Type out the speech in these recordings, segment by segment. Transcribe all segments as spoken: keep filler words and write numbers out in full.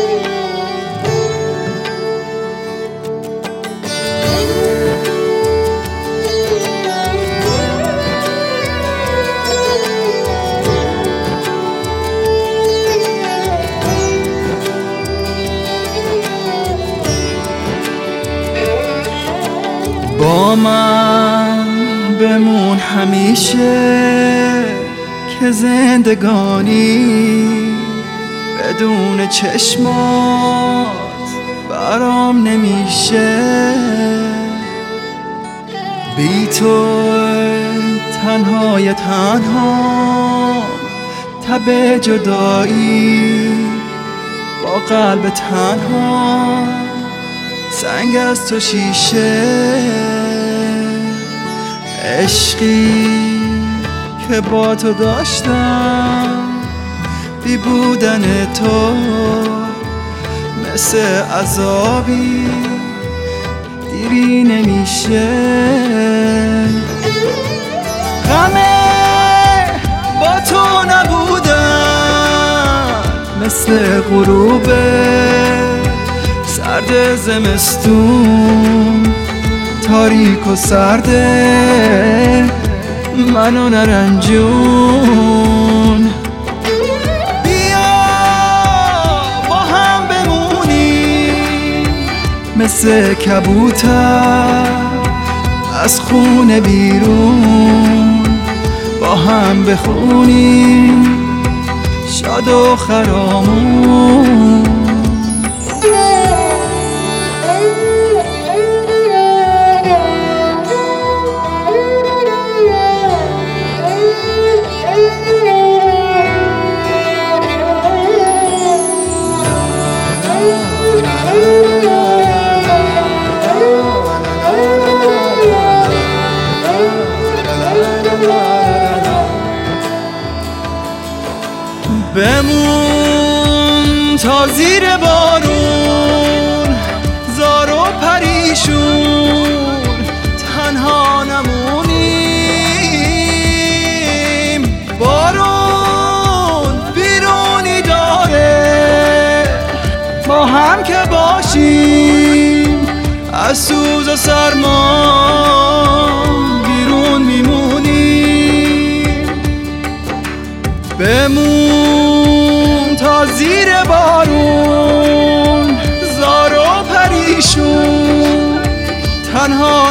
با من بمون همیشه که زندگانی بدون چشمات برام نمیشه. بی تو تنهای تنها تب جدایی با قلب تنها سنگ از تو شیشه. عشقی که با تو داشتم بی بودن تو مثل عذابی دیری نمیشه. غمه با تو نبودن مثل غروب سرد زمستون تاریک و سرده منو نرنجون. بیا با هم بمونیم مثل کبوتر از خونه بیرون با هم بخونیم شاد و خرامون. بمون تا زیر بارون زار و پریشون تنها نمونیم. بارون بیرونی داره با هم که باشیم از سوز و سرما بیرون میمونیم. بمون تا زیر بارون زار و پریشون تنها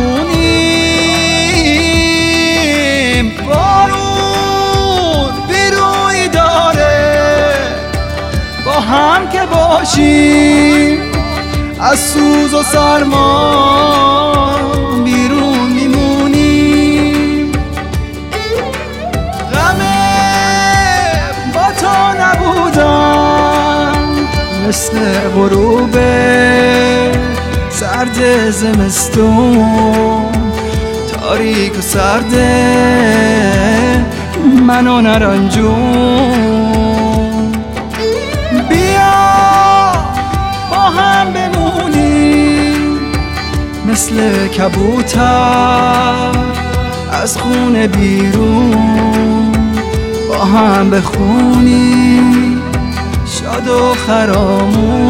نمونیم. بارون بیروی داره با هم که باشیم از سوز و سرما بیرون میمونیم. غمه با تو نبودم مثل غروب سرد زمستون تاریک و سرده منو نرنجون. بیا با هم بمونیم مثل کبوتر از خونه بیرون با هم بخونیم شاد و خرامون.